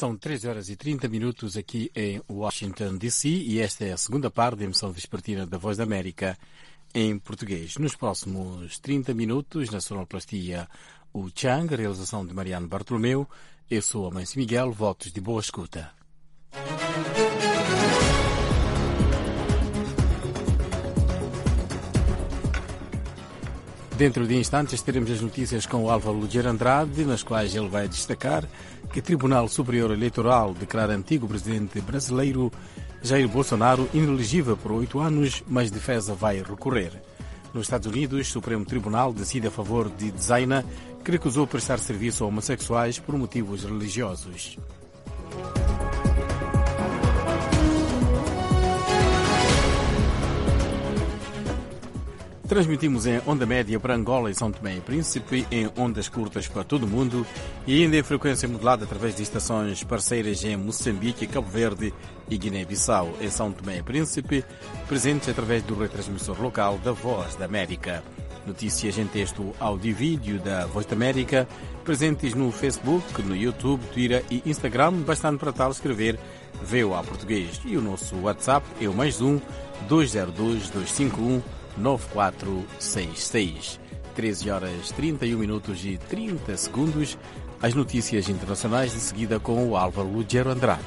São 13 horas e 30 minutos aqui em Washington, D.C. e esta é a segunda parte da emissão vespertina da Voz da América em português. Nos próximos 30 minutos, na sonoplastia, o Chang, realização de Mariano Bartolomeu. Eu sou Amâncio Miguel, votos de boa escuta. Dentro de instantes teremos as notícias com o Álvaro Lugeiro Andrade, nas quais ele vai destacar que o Tribunal Superior Eleitoral declara antigo presidente brasileiro Jair Bolsonaro inelegível por 8 anos, mas defesa vai recorrer. Nos Estados Unidos, o Supremo Tribunal decide a favor de designer que recusou prestar serviço a homossexuais por motivos religiosos. Transmitimos em onda média para Angola e São Tomé e Príncipe, em ondas curtas para todo o mundo e ainda em frequência modulada através de estações parceiras em Moçambique, Cabo Verde e Guiné-Bissau. Em São Tomé e Príncipe, presentes através do retransmissor local da Voz da América. Notícias em texto, áudio e vídeo da Voz da América, presentes no Facebook, no YouTube, Twitter e Instagram, bastante para tal escrever VOA Português. E o nosso WhatsApp é o +1 202 251 9466. 13 horas 31 minutos e 30 segundos. As notícias internacionais de seguida com o Álvaro Lugeiro Andrade.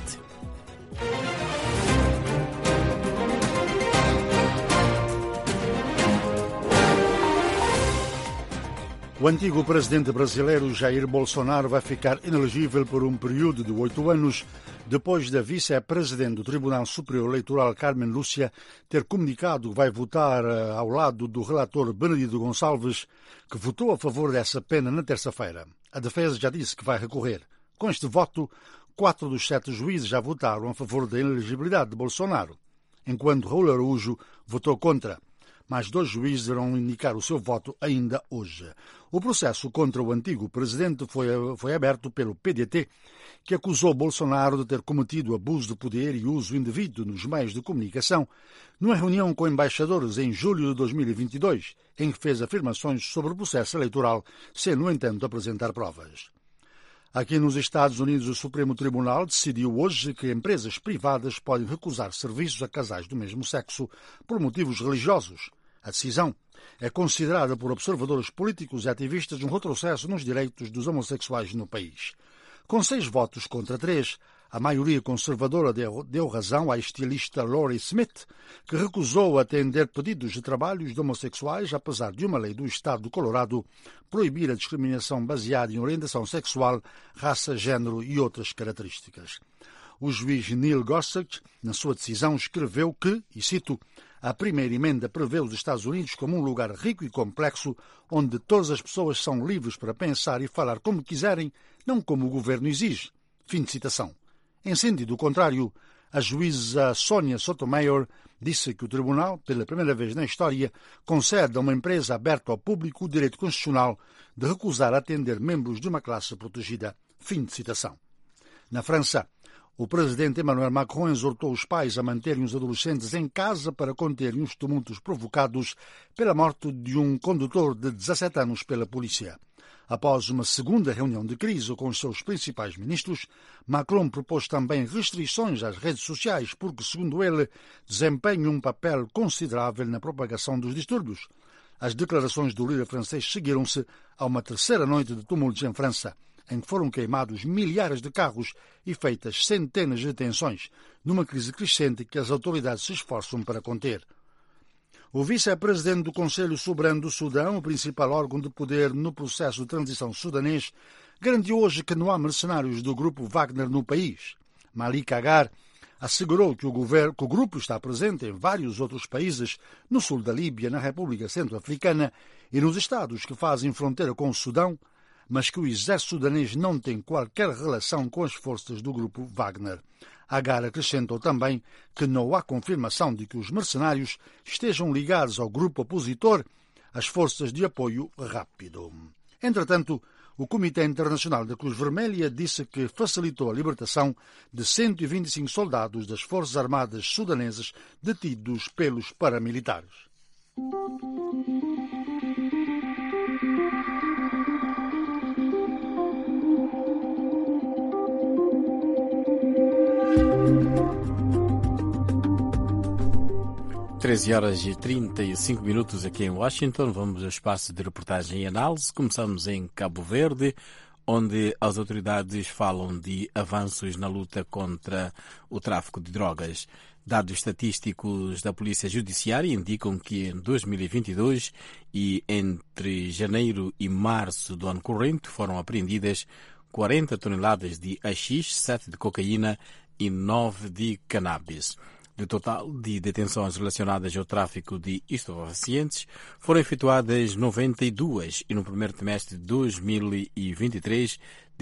O antigo presidente brasileiro Jair Bolsonaro vai ficar inelegível por um período de 8 anos, depois da vice-presidente do Tribunal Superior Eleitoral, Carmen Lúcia, ter comunicado que vai votar ao lado do relator Benedito Gonçalves, que votou a favor dessa pena na terça-feira. A defesa já disse que vai recorrer. Com este voto, 4 dos 7 juízes já votaram a favor da inelegibilidade de Bolsonaro, enquanto Raul Araújo votou contra. Mais 2 juízes irão indicar o seu voto ainda hoje. O processo contra o antigo presidente foi aberto pelo PDT, que acusou Bolsonaro de ter cometido abuso de poder e uso indevido nos meios de comunicação, numa reunião com embaixadores em julho de 2022, em que fez afirmações sobre o processo eleitoral, sem, no entanto, apresentar provas. Aqui nos Estados Unidos, o Supremo Tribunal decidiu hoje que empresas privadas podem recusar serviços a casais do mesmo sexo por motivos religiosos. A decisão é considerada por observadores políticos e ativistas um retrocesso nos direitos dos homossexuais no país. Com 6 votos contra 3, a maioria conservadora deu razão à estilista Lori Smith, que recusou atender pedidos de trabalhos de homossexuais, apesar de uma lei do estado do Colorado proibir a discriminação baseada em orientação sexual, raça, género e outras características. O juiz Neil Gorsuch, na sua decisão, escreveu que, e cito, a primeira emenda prevê os Estados Unidos como um lugar rico e complexo onde todas as pessoas são livres para pensar e falar como quiserem, não como o governo exige. Fim de citação. Em sentido contrário, a juíza Sonia Sotomayor disse que o tribunal, pela primeira vez na história, concede a uma empresa aberta ao público o direito constitucional de recusar atender membros de uma classe protegida. Fim de citação. Na França, o presidente Emmanuel Macron exortou os pais a manterem os adolescentes em casa para conterem os tumultos provocados pela morte de um condutor de 17 anos pela polícia. Após uma segunda reunião de crise com os seus principais ministros, Macron propôs também restrições às redes sociais porque, segundo ele, desempenham um papel considerável na propagação dos distúrbios. As declarações do líder francês seguiram-se a uma terceira noite de tumultos em França, em que foram queimados milhares de carros e feitas centenas de detenções, numa crise crescente que as autoridades se esforçam para conter. O vice-presidente do Conselho Soberano do Sudão, o principal órgão de poder no processo de transição sudanês, garantiu hoje que não há mercenários do grupo Wagner no país. Malik Agar assegurou que o grupo está presente em vários outros países, no sul da Líbia, na República Centro-Africana e nos estados que fazem fronteira com o Sudão, mas que o exército sudanês não tem qualquer relação com as forças do grupo Wagner. Agar acrescentou também que não há confirmação de que os mercenários estejam ligados ao grupo opositor, as forças de apoio rápido. Entretanto, o Comitê Internacional da Cruz Vermelha disse que facilitou a libertação de 125 soldados das Forças Armadas sudanesas detidos pelos paramilitares. 13 horas e 35 minutos aqui em Washington. Vamos ao espaço de reportagem e análise. Começamos em Cabo Verde, onde as autoridades falam de avanços na luta contra o tráfico de drogas. Dados estatísticos da Polícia Judiciária indicam que em 2022 e entre janeiro e março do ano corrente foram apreendidas 40 toneladas de haxixe, 7 de cocaína e 9 de cannabis. Do total de detenções relacionadas ao tráfico de estupefacientes, foram efetuadas 92 e no primeiro trimestre de 2023,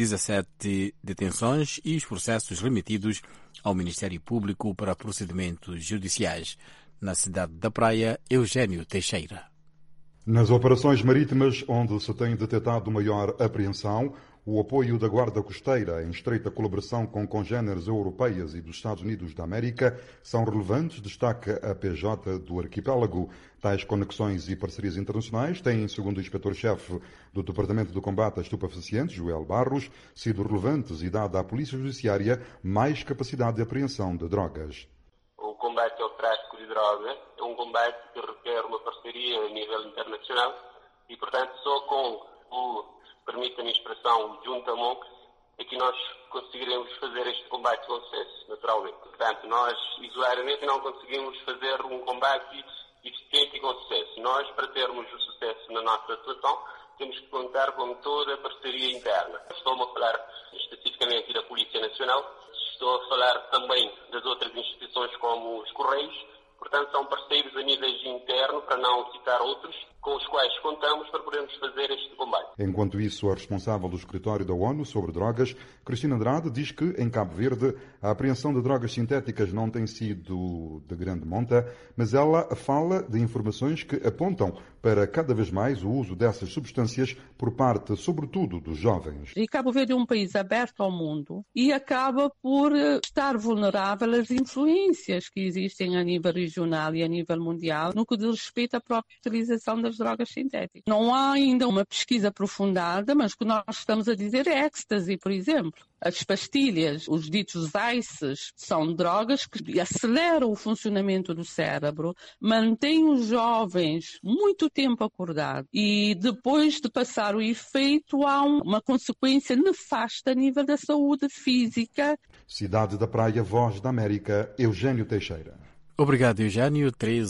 17 detenções e os processos remetidos ao Ministério Público para procedimentos judiciais. Na cidade da Praia, Eugênio Teixeira. Nas operações marítimas onde se tem detectado maior apreensão, o apoio da Guarda Costeira, em estreita colaboração com congêneres europeias e dos Estados Unidos da América, são relevantes, destaca a PJ do arquipélago. Tais conexões e parcerias internacionais têm, segundo o inspetor-chefe do Departamento de Combate a Estupefacientes, Joel Barros, sido relevantes e dada à Polícia Judiciária mais capacidade de apreensão de drogas. O combate ao tráfico de drogas é um combate que requer uma parceria a nível internacional e, portanto, só com permita-me a expressão, junta monks, é que nós conseguiremos fazer este combate com sucesso, naturalmente. Portanto, nós, isoladamente, não conseguimos fazer um combate eficiente e com sucesso. Nós, para termos o sucesso na nossa atuação, temos que contar com toda a parceria interna. Estou a falar especificamente da Polícia Nacional, estou a falar também das outras instituições como os Correios. Portanto, são parceiros a nível interno, para não citar outros, com os quais contamos para podermos fazer este combate. Enquanto isso, a responsável do Escritório da ONU sobre Drogas, Cristina Andrade, diz que, em Cabo Verde, a apreensão de drogas sintéticas não tem sido de grande monta, mas ela fala de informações que apontam para cada vez mais o uso dessas substâncias por parte, sobretudo, dos jovens. E Cabo Verde é um país aberto ao mundo e acaba por estar vulnerável às influências que existem a nível regional e a nível mundial no que diz respeito à própria utilização das drogas sintéticas. Não há ainda uma pesquisa aprofundada, mas o que nós estamos a dizer é ecstasy, por exemplo. As pastilhas, os ditos ices, são drogas que aceleram o funcionamento do cérebro, mantêm os jovens muito tempo acordados e depois de passar o efeito há uma consequência nefasta a nível da saúde física. Cidade da Praia, Voz da América, Eugênio Teixeira. Obrigado, Eugênio.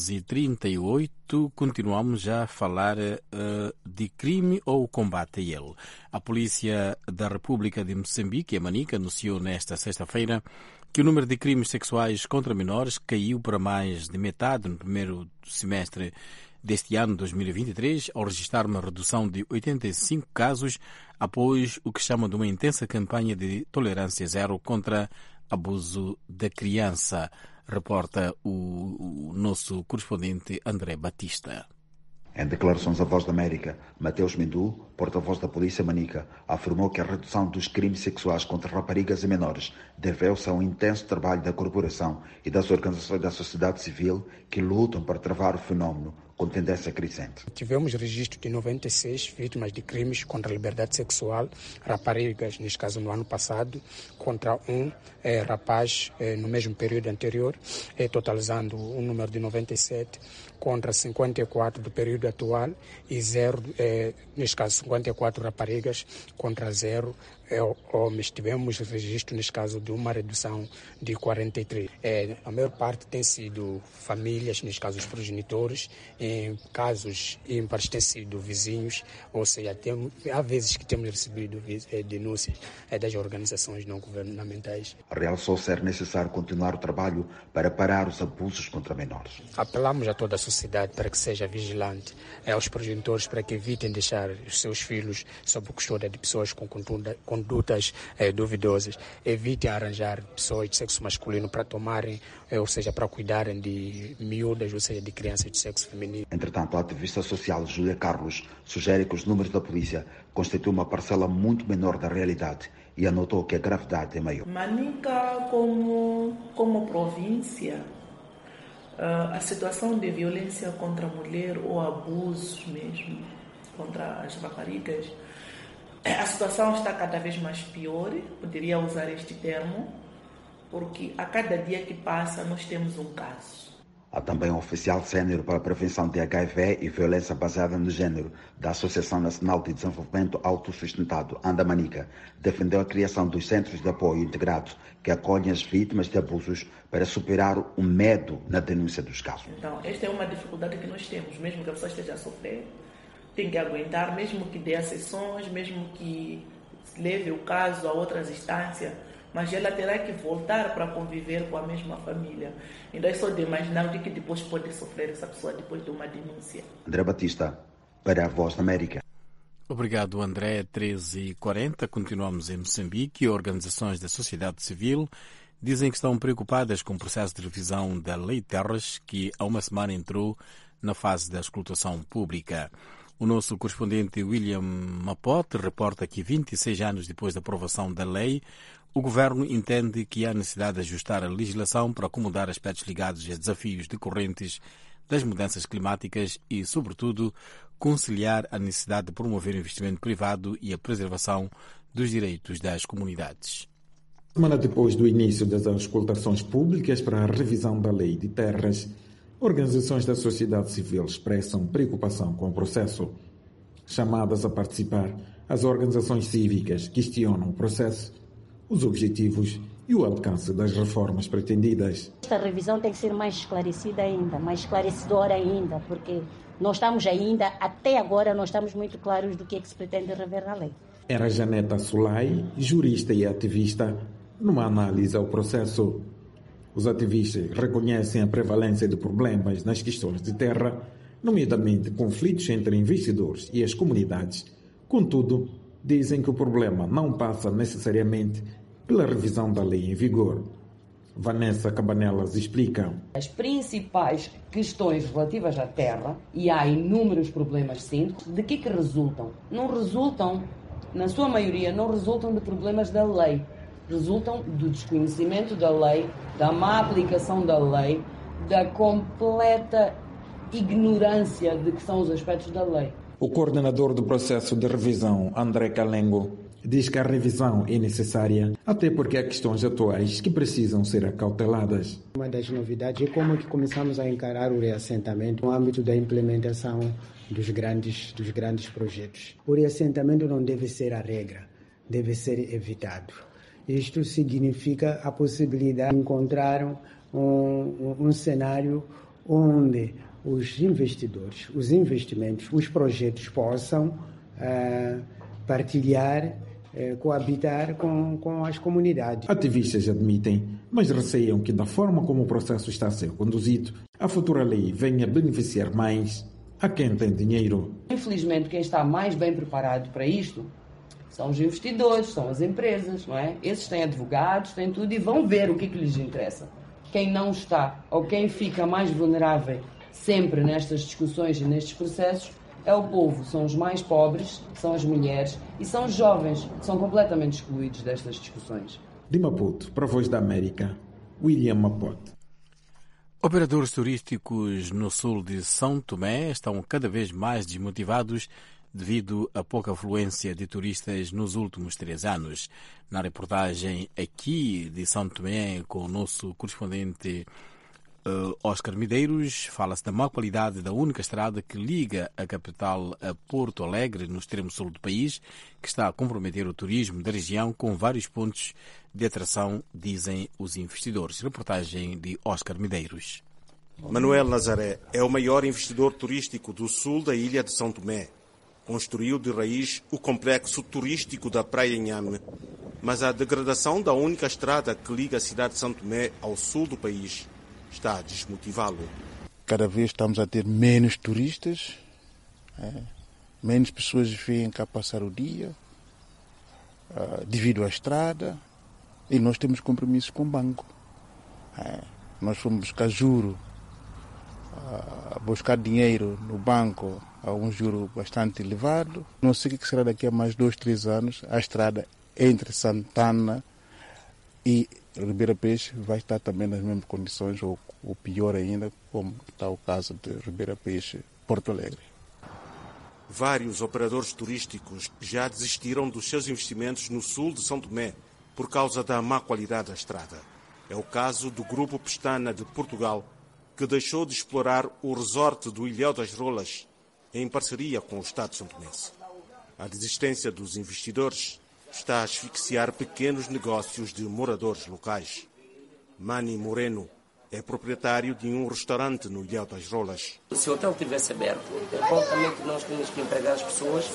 13h38, continuamos já a falar de crime ou combate a ele. A Polícia da República de Moçambique, a Manica, anunciou nesta sexta-feira que o número de crimes sexuais contra menores caiu para mais de metade no primeiro semestre deste ano, 2023, ao registrar uma redução de 85 casos após o que chamam de uma intensa campanha de tolerância zero contra abuso da criança. Reporta o nosso correspondente André Batista. Em declarações à Voz da América, Mateus Mendu, porta-voz da Polícia Manica, afirmou que a redução dos crimes sexuais contra raparigas e menores deveu-se a um intenso trabalho da corporação e das organizações da sociedade civil que lutam para travar o fenómeno com tendência crescente. Tivemos registro de 96 vítimas de crimes contra a liberdade sexual, raparigas, neste caso no ano passado, contra um rapaz no mesmo período anterior, totalizando um número de 97 contra 54 do período atual e 0, neste caso 54 raparigas contra 0 homens. Tivemos registro, neste caso, de uma redução de 43. A maior parte tem sido famílias, neste caso os progenitores, em casos ímpares têm sido vizinhos, ou seja, há vezes que temos recebido denúncias das organizações não governamentais. Realçou ser necessário continuar o trabalho para parar os abusos contra menores. Apelamos a toda a sociedade para que seja vigilante, aos progenitores para que evitem deixar os seus filhos sob custódia de pessoas com condutas duvidosas, evitem arranjar pessoas de sexo masculino para tomarem, ou seja, para cuidarem de miúdas, ou seja, de crianças de sexo feminino. Entretanto, a ativista social Júlia Carlos sugere que os números da polícia constituem uma parcela muito menor da realidade e anotou que a gravidade é maior. Manica, como província, a situação de violência contra a mulher ou abusos mesmo contra as raparigas, a situação está cada vez mais pior, poderia usar este termo, porque a cada dia que passa nós temos um caso. Há também um oficial sénior para a prevenção de HIV e violência baseada no género da Associação Nacional de Desenvolvimento Autossustentado, Andamanica, defendeu a criação dos centros de apoio integrados que acolhem as vítimas de abusos para superar o medo na denúncia dos casos. Então, esta é uma dificuldade que nós temos, mesmo que a pessoa esteja a sofrer, tem que aguentar, mesmo que dê sessões, mesmo que leve o caso a outras instâncias, mas ela terá que voltar para conviver com a mesma família. Então é só de imaginar o que depois pode sofrer essa pessoa depois de uma denúncia. André Batista, para a Voz da América. Obrigado, André. 13h40, continuamos em Moçambique. Organizações da sociedade civil dizem que estão preocupadas com o processo de revisão da Lei de Terras, que há uma semana entrou na fase da escrutação pública. O nosso correspondente William Mapote reporta que 26 anos depois da aprovação da lei, o governo entende que há necessidade de ajustar a legislação para acomodar aspectos ligados a desafios decorrentes das mudanças climáticas e, sobretudo, conciliar a necessidade de promover o investimento privado e a preservação dos direitos das comunidades. Semana depois do início das auscultações públicas para a revisão da Lei de Terras, organizações da sociedade civil expressam preocupação com o processo. Chamadas a participar, as organizações cívicas questionam o processo, os objetivos e o alcance das reformas pretendidas. Esta revisão tem que ser mais esclarecida ainda, mais esclarecedora ainda, porque nós estamos ainda, até agora, não estamos muito claros do que é que se pretende rever na lei. Era Janeta Sulay, jurista e ativista, numa análise ao processo. Os ativistas reconhecem a prevalência de problemas nas questões de terra, nomeadamente conflitos entre investidores e as comunidades. Contudo, dizem que o problema não passa necessariamente pela revisão da lei em vigor. Vanessa Cabanelas explica. As principais questões relativas à terra, e há inúmeros problemas sim, de que resultam? Não resultam, na sua maioria, não resultam de problemas da lei. Resultam do desconhecimento da lei, da má aplicação da lei, da completa ignorância de que são os aspectos da lei. O coordenador do processo de revisão, André Calengo, diz que a revisão é necessária, até porque há questões atuais que precisam ser acauteladas. Uma das novidades é como que começamos a encarar o reassentamento no âmbito da implementação dos grandes projetos. O reassentamento não deve ser a regra, deve ser evitado. Isto significa a possibilidade de encontrar um cenário onde os investidores, os investimentos, os projetos possam partilhar, coabitar com as comunidades. Ativistas admitem, mas receiam que da forma como o processo está a ser conduzido, a futura lei venha beneficiar mais a quem tem dinheiro. Infelizmente, quem está mais bem preparado para isto são os investidores, são as empresas, não é? Esses têm advogados, têm tudo e vão ver o que lhes interessa. Quem não está, ou quem fica mais vulnerável sempre nestas discussões e nestes processos, é o povo, são os mais pobres, são as mulheres e são os jovens, que são completamente excluídos destas discussões. De Maputo, para a Voz da América, William Mapote. Operadores turísticos no sul de São Tomé estão cada vez mais desmotivados devido à pouca afluência de turistas nos últimos 3 anos. Na reportagem aqui de São Tomé, com o nosso correspondente Oscar Medeiros, fala-se da má qualidade da única estrada que liga a capital a Porto Alegre, no extremo sul do país, que está a comprometer o turismo da região com vários pontos de atração, dizem os investidores. Reportagem de Oscar Medeiros. Manuel Nazaré é o maior investidor turístico do sul da ilha de São Tomé. Construiu de raiz o complexo turístico da Praia Inhame, mas a degradação da única estrada que liga a cidade de São Tomé ao sul do país está a desmotivá-lo. Cada vez estamos a ter menos turistas, menos pessoas vêm cá passar o dia, devido à estrada, e nós temos compromissos com o banco. Nós fomos buscar juro, buscar dinheiro no banco a um juro bastante elevado. Não sei o que será daqui a mais 2, 3 anos. A estrada entre Santana e Ribeira Peixe vai estar também nas mesmas condições, ou pior ainda, como está o caso de Ribeira Peixe, Porto Alegre. Vários operadores turísticos já desistiram dos seus investimentos no sul de São Tomé por causa da má qualidade da estrada. É o caso do Grupo Pestana de Portugal, que deixou de explorar o resort do Ilhéu das Rolas em parceria com o Estado santomense. A desistência dos investidores está a asfixiar pequenos negócios de moradores locais. Mani Moreno é proprietário de um restaurante no Ilhéu das Rolas. Se o hotel estivesse aberto, prontamente nós temos que empregar as pessoas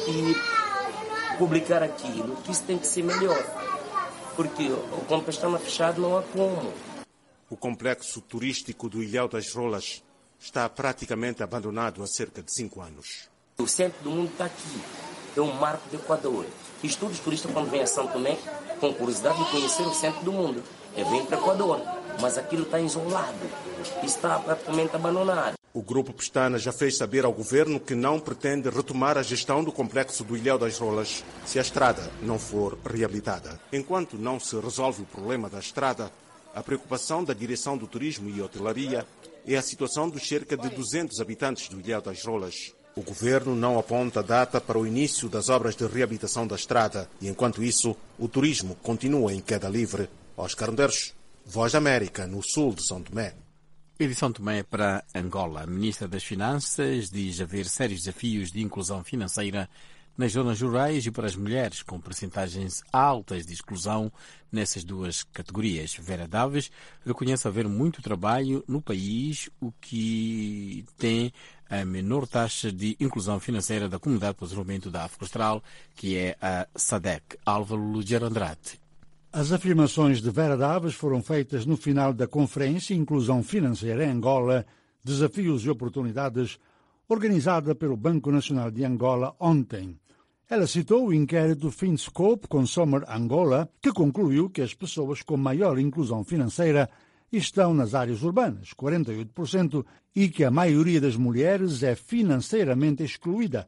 e publicar aquilo, que isso tem que ser melhor. Porque o Compostela fechado não há como. O complexo turístico do Ilhéu das Rolas está praticamente abandonado há cerca de 5 anos. O centro do mundo está aqui. É um marco do Equador. E todos os turistas, quando vêm a São Tomé, com curiosidade de conhecer o centro do mundo, vêm para o Equador. Mas aquilo está isolado. Está praticamente abandonado. O Grupo Pestana já fez saber ao governo que não pretende retomar a gestão do complexo do Ilhéu das Rolas se a estrada não for reabilitada. Enquanto não se resolve o problema da estrada, a preocupação da Direção do Turismo e Hotelaria é a situação dos cerca de 200 habitantes do Ilhéu das Rolas. O governo não aponta data para o início das obras de reabilitação da estrada e, enquanto isso, o turismo continua em queda livre. Oscar Unders, Voz da América, no sul de São Tomé. E de São Tomé para Angola, a Ministra das Finanças diz haver sérios desafios de inclusão financeira nas zonas rurais e para as mulheres, com percentagens altas de exclusão nessas duas categorias. Vera Daves reconhece haver muito trabalho no país, o que tem a menor taxa de inclusão financeira da Comunidade de Desenvolvimento da África Austral, que é a SADC. Álvaro Lugero Andrade. As afirmações de Vera Daves foram feitas no final da Conferência Inclusão Financeira em Angola, Desafios e Oportunidades, organizada pelo Banco Nacional de Angola ontem. Ela citou o inquérito FinScope Consumer Angola, que concluiu que as pessoas com maior inclusão financeira estão nas áreas urbanas, 48%, e que a maioria das mulheres é financeiramente excluída,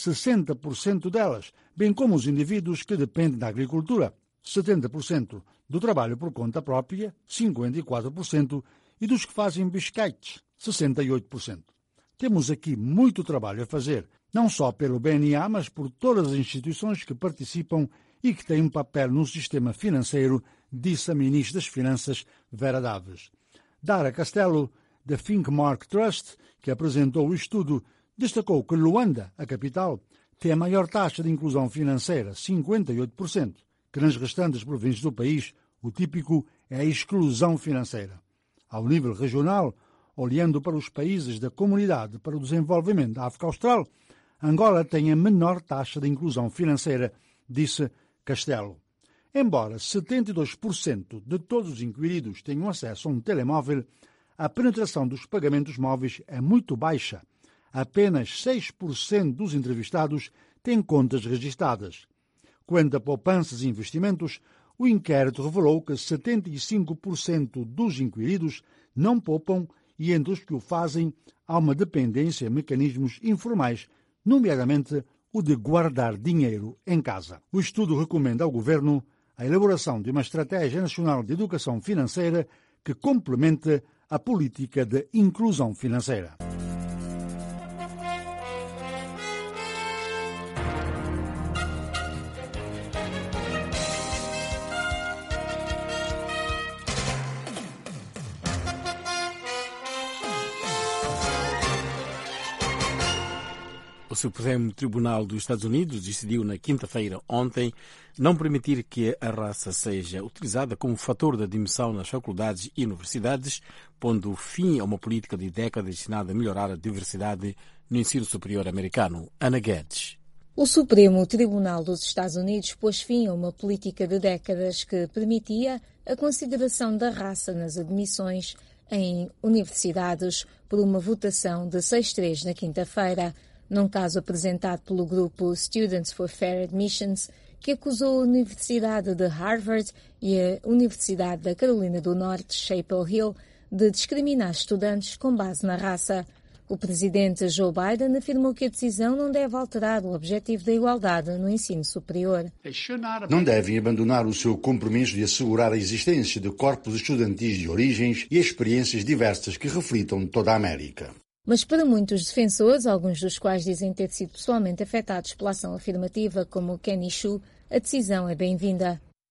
60% delas, bem como os indivíduos que dependem da agricultura, 70%, do trabalho por conta própria, 54%, e dos que fazem biscates, 68%. Temos aqui muito trabalho a fazer, não só pelo BNA, mas por todas as instituições que participam e que têm um papel no sistema financeiro, disse a Ministra das Finanças, Vera Daves. Dara Castelo, da Thinkmark Trust, que apresentou o estudo, destacou que Luanda, a capital, tem a maior taxa de inclusão financeira, 58%, que nas restantes províncias do país o típico é a exclusão financeira. Ao nível regional, olhando para os países da Comunidade para o Desenvolvimento da África Austral, Angola tem a menor taxa de inclusão financeira, disse Castelo. Embora 72% de todos os inquiridos tenham acesso a um telemóvel, a penetração dos pagamentos móveis é muito baixa. Apenas 6% dos entrevistados têm contas registadas. Quanto a poupanças e investimentos, o inquérito revelou que 75% dos inquiridos não poupam e entre os que o fazem há uma dependência a mecanismos informais, nomeadamente o de guardar dinheiro em casa. O estudo recomenda ao Governo a elaboração de uma estratégia nacional de educação financeira que complemente a política de inclusão financeira. O Supremo Tribunal dos Estados Unidos decidiu na quinta-feira ontem não permitir que a raça seja utilizada como fator de admissão nas faculdades e universidades, pondo fim a uma política de décadas destinada a melhorar a diversidade no ensino superior americano. Ana Guedes. O Supremo Tribunal dos Estados Unidos pôs fim a uma política de décadas que permitia a consideração da raça nas admissões em universidades por uma votação de 6-3 na quinta-feira. Num caso apresentado pelo grupo Students for Fair Admissions, que acusou a Universidade de Harvard e a Universidade da Carolina do Norte, Chapel Hill, de discriminar estudantes com base na raça. O presidente Joe Biden afirmou que a decisão não deve alterar o objetivo da igualdade no ensino superior. Não devem abandonar o seu compromisso de assegurar a existência de corpos estudantis de origens e experiências diversas que reflitam toda a América. Mas para muitos defensores, alguns dos quais dizem ter sido pessoalmente afetados pela ação afirmativa, como Kenny Xu, a decisão é bem-vinda.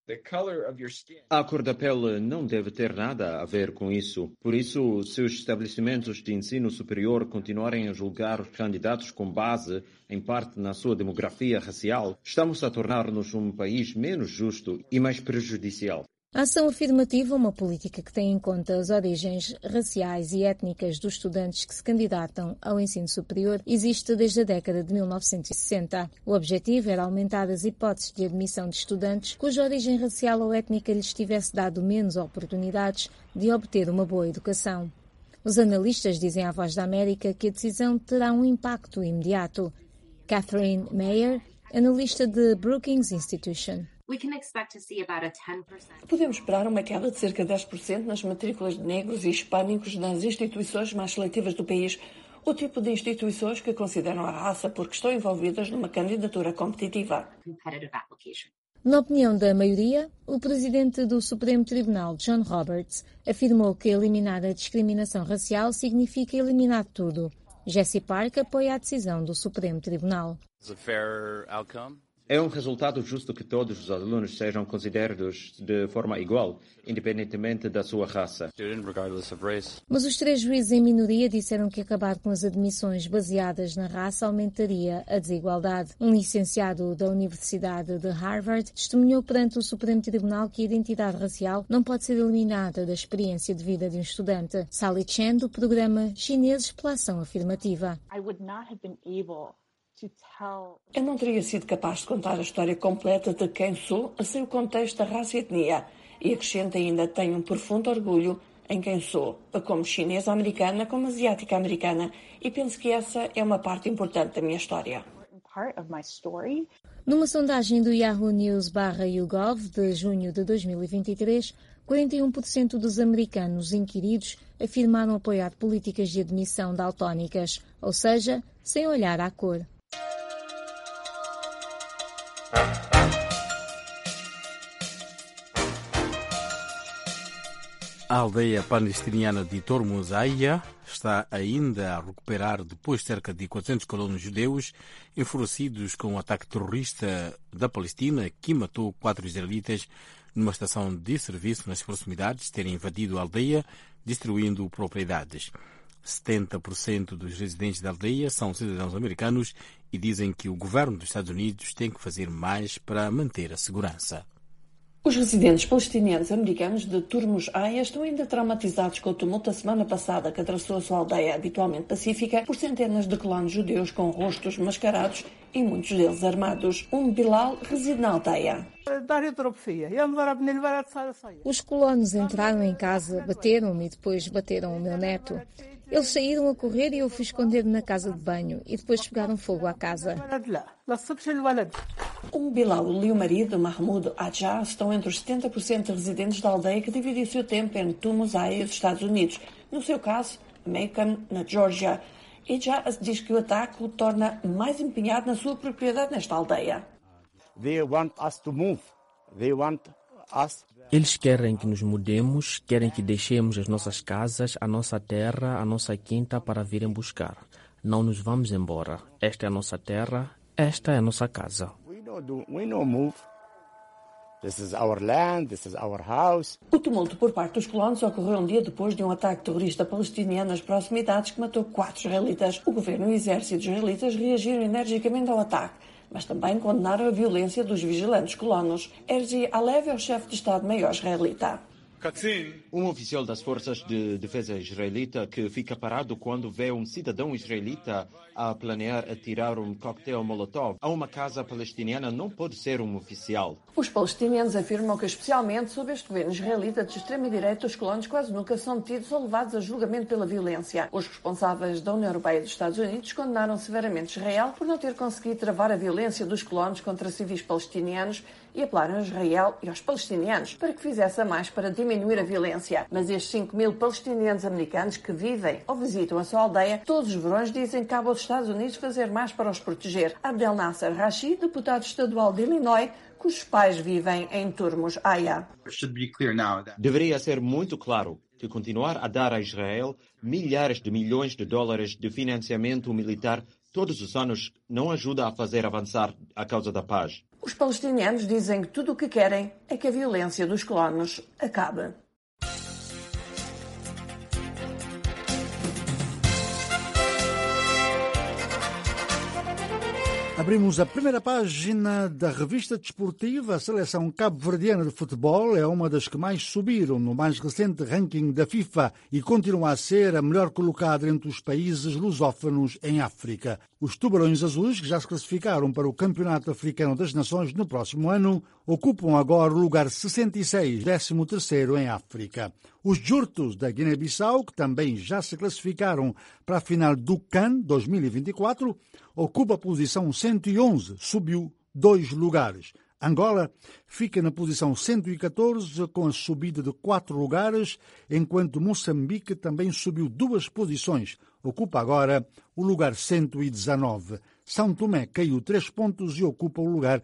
A cor da pele não deve ter nada a ver com isso. Por isso, se os estabelecimentos de ensino superior continuarem a julgar os candidatos com base, em parte, na sua demografia racial, estamos a tornar-nos um país menos justo e mais prejudicial. A ação afirmativa é uma política que tem em conta as origens raciais e étnicas dos estudantes que se candidatam ao ensino superior existe desde a década de 1960. O objetivo era aumentar as hipóteses de admissão de estudantes cuja origem racial ou étnica lhes tivesse dado menos oportunidades de obter uma boa educação. Os analistas dizem à Voz da América que a decisão terá um impacto imediato. Catherine Mayer, analista de Brookings Institution. Podemos esperar uma queda de cerca de 10% nas matrículas de negros e hispânicos nas instituições mais seletivas do país, o tipo de instituições que consideram a raça porque estão envolvidas numa candidatura competitiva. Na opinião da maioria, o presidente do Supremo Tribunal, John Roberts, afirmou que eliminar a discriminação racial significa eliminar tudo. Jesse Park apoia a decisão do Supremo Tribunal. É um resultado justo que todos os alunos sejam considerados de forma igual, independentemente da sua raça. Mas os 3 juízes em minoria disseram que acabar com as admissões baseadas na raça aumentaria a desigualdade. Um licenciado da Universidade de Harvard testemunhou perante o Supremo Tribunal que a identidade racial não pode ser eliminada da experiência de vida de um estudante. Sally Chen, do programa Chineses pela Ação Afirmativa. Eu não teria sido capaz de contar a história completa de quem sou sem o contexto da raça e etnia. E acrescenta ainda, tenho um profundo orgulho em quem sou, como chinesa americana, como asiática americana. E penso que essa é uma parte importante da minha história. Numa sondagem do Yahoo News/YouGov de junho de 2023, 41% dos americanos inquiridos afirmaram apoiar políticas de admissão daltónicas, ou seja, sem olhar à cor. A aldeia palestiniana de Tormuz Aya está ainda a recuperar depois de cerca de 400 colonos judeus enfurecidos com o ataque terrorista da Palestina que matou 4 israelitas numa estação de serviço nas proximidades, terem invadido a aldeia, destruindo propriedades. 70% dos residentes da aldeia são cidadãos americanos e dizem que o governo dos Estados Unidos tem que fazer mais para manter a segurança. Os residentes palestinianos americanos de Tormuz Aya estão ainda traumatizados com o tumulto da semana passada que atravessou a sua aldeia habitualmente pacífica por centenas de colonos judeus com rostos mascarados e muitos deles armados. Bilal reside na aldeia. Os colonos entraram em casa, bateram-me e depois bateram o meu neto. Eles saíram a correr e eu fui esconder-me na casa de banho e depois pegaram fogo à casa. Bilal e o marido, Mahmoud Adja, estão entre os 70% de residentes da aldeia que dividem o seu tempo entre Tormuz Aya e os Estados Unidos. No seu caso, Macon, na Geórgia. Adja diz que o ataque o torna mais empenhado na sua propriedade nesta aldeia. Eles querem que nos mudemos, querem que deixemos as nossas casas, a nossa terra, a nossa quinta para virem buscar. Não nos vamos embora. Esta é a nossa terra, esta é a nossa casa. O tumulto por parte dos colonos ocorreu um dia depois de um ataque terrorista palestiniano nas proximidades que matou 4 israelitas. O governo e o exército israelitas reagiram energicamente ao ataque, mas também condenaram a violência dos vigilantes colonos. Herzi Alev é o chefe de Estado-Maior israelita. Um oficial das forças de defesa israelita que fica parado quando vê um cidadão israelita a planear atirar um coquetel molotov a uma casa palestiniana não pode ser um oficial. Os palestinianos afirmam que, especialmente sob este governo israelita de extrema-direita, os colonos quase nunca são detidos ou levados a julgamento pela violência. Os responsáveis da União Europeia e dos Estados Unidos condenaram severamente Israel por não ter conseguido travar a violência dos colonos contra civis palestinianos e apelaram a Israel e aos palestinianos para que fizessem mais para diminuir a violência. Mas estes 5.000 palestinianos americanos que vivem ou visitam a sua aldeia todos os verões dizem que cabe aos Estados Unidos fazer mais para os proteger. Abdel Nasser Rashid, deputado estadual de Illinois, cujos pais vivem em Tormuz Aya. Deveria ser muito claro que continuar a dar a Israel milhares de milhões de dólares de financiamento militar todos os anos não ajuda a fazer avançar a causa da paz. Os palestinianos dizem que tudo o que querem é que a violência dos colonos acabe. Abrimos a primeira página da revista desportiva. A seleção cabo-verdiana de futebol é uma das que mais subiram no mais recente ranking da FIFA e continua a ser a melhor colocada entre os países lusófonos em África. Os Tubarões Azuis, que já se classificaram para o Campeonato Africano das Nações no próximo ano, ocupam agora o lugar 66, 13º em África. Os Jurtos da Guiné-Bissau, que também já se classificaram para a final do CAN 2024, ocupa a posição 111, subiu 2 lugares. Angola fica na posição 114, com a subida de 4 lugares, enquanto Moçambique também subiu 2 posições, ocupa agora o lugar 119. São Tomé caiu 3 pontos e ocupa o lugar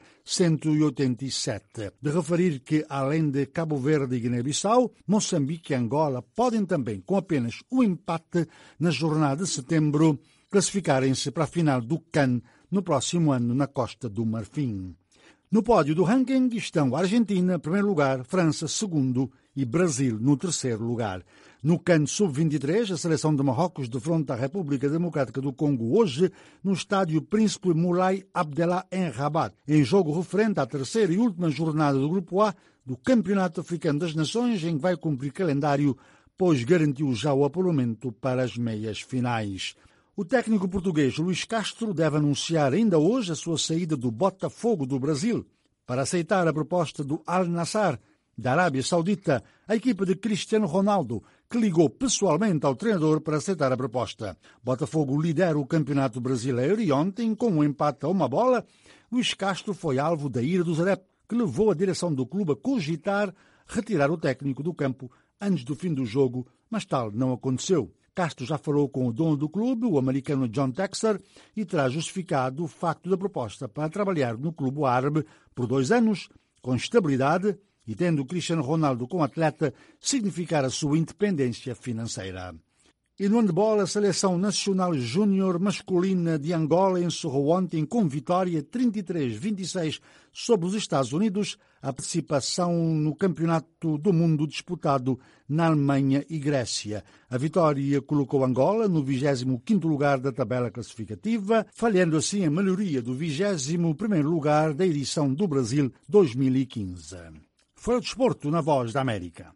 187. De referir que, além de Cabo Verde e Guiné-Bissau, Moçambique e Angola podem também, com apenas um empate na jornada de setembro, classificarem-se para a final do CAN no próximo ano na Costa do Marfim. No pódio do ranking estão a Argentina, em primeiro lugar, França, segundo e Brasil, no terceiro lugar. No CAN Sub-23, a seleção de Marrocos defronta a República Democrática do Congo hoje no estádio Príncipe Moulay Abdellah em Rabat, em jogo referente à terceira e última jornada do Grupo A do Campeonato Africano das Nações, em que vai cumprir calendário, pois garantiu já o apuramento para as meias finais. O técnico português Luís Castro deve anunciar ainda hoje a sua saída do Botafogo do Brasil para aceitar a proposta do Al Nassr da Arábia Saudita, a equipa de Cristiano Ronaldo, que ligou pessoalmente ao treinador para aceitar a proposta. Botafogo lidera o Campeonato Brasileiro e ontem, com um empate a 1-1, Luís Castro foi alvo da ira dos adeptos, que levou a direção do clube a cogitar retirar o técnico do campo antes do fim do jogo, mas tal não aconteceu. Castro já falou com o dono do clube, o americano John Textor, e terá justificado o facto da proposta para trabalhar no clube árabe por 2 anos, com estabilidade e tendo Cristiano Ronaldo como atleta significar a sua independência financeira. E no handebol, a Seleção Nacional Júnior Masculina de Angola encerrou ontem com vitória 33-26 sobre os Estados Unidos, a participação no Campeonato do Mundo disputado na Alemanha e Grécia. A vitória colocou Angola no 25º lugar da tabela classificativa, falhando assim a melhoria do 21º lugar da edição do Brasil 2015. Foi o desporto na Voz da América.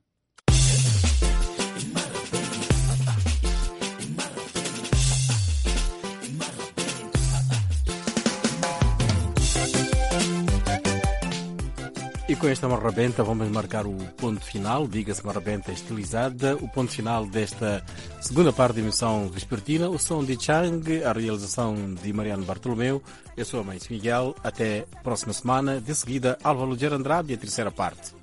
E com esta marrabenta vamos marcar o ponto final, diga-se marrabenta estilizada, o ponto final desta segunda parte da emissão vespertina, o som de Chang, a realização de Mariano Bartolomeu. Eu sou a Mãe Miguel, até a próxima semana, de seguida Álvaro Ger Andrade e a terceira parte.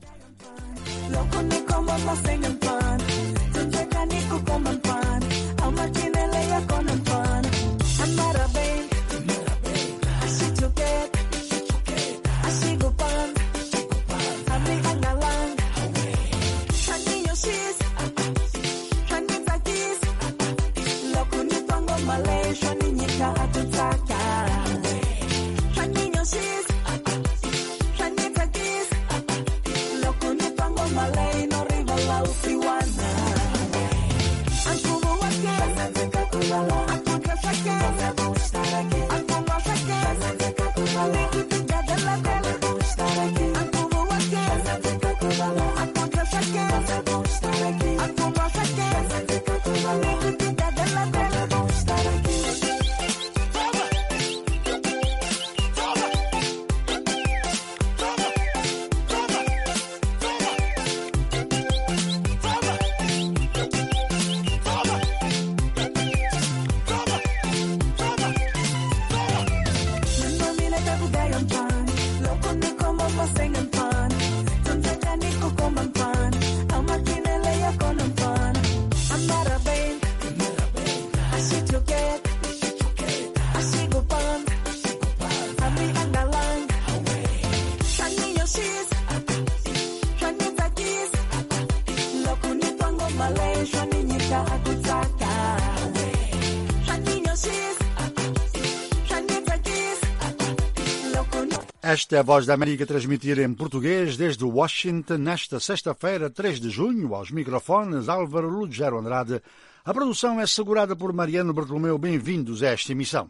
Esta é a Voz da América transmitir em português desde Washington nesta sexta-feira, 3 de junho, aos microfones Álvaro Lugero Andrade. A produção é assegurada por Mariano Bartolomeu. Bem-vindos a esta emissão.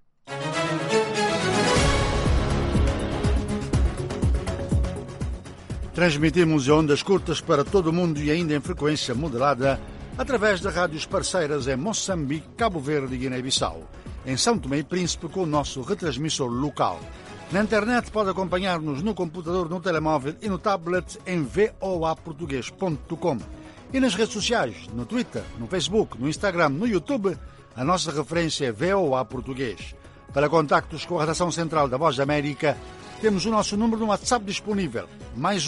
Transmitimos em ondas curtas para todo o mundo e ainda em frequência modulada através de rádios parceiras em Moçambique, Cabo Verde e Guiné-Bissau. Em São Tomé e Príncipe com o nosso retransmissor local. Na internet pode acompanhar-nos no computador, no telemóvel e no tablet em voaportugues.com. E nas redes sociais, no Twitter, no Facebook, no Instagram, no YouTube, a nossa referência é VOA Português. Para contactos com a redação central da Voz da América, temos o nosso número no WhatsApp disponível, mais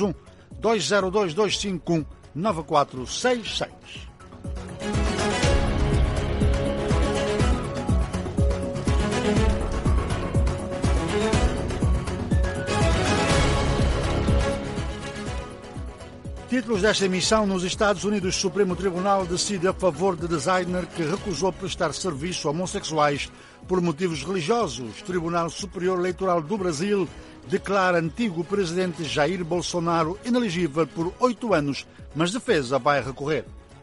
202-251-9466. Títulos desta emissão: nos Estados Unidos, o Supremo Tribunal decide a favor de designer que recusou prestar serviço a homossexuais por motivos religiosos. Tribunal Superior Eleitoral do Brasil declara antigo presidente Jair Bolsonaro inelegível por 8 anos, mas defesa vai recorrer.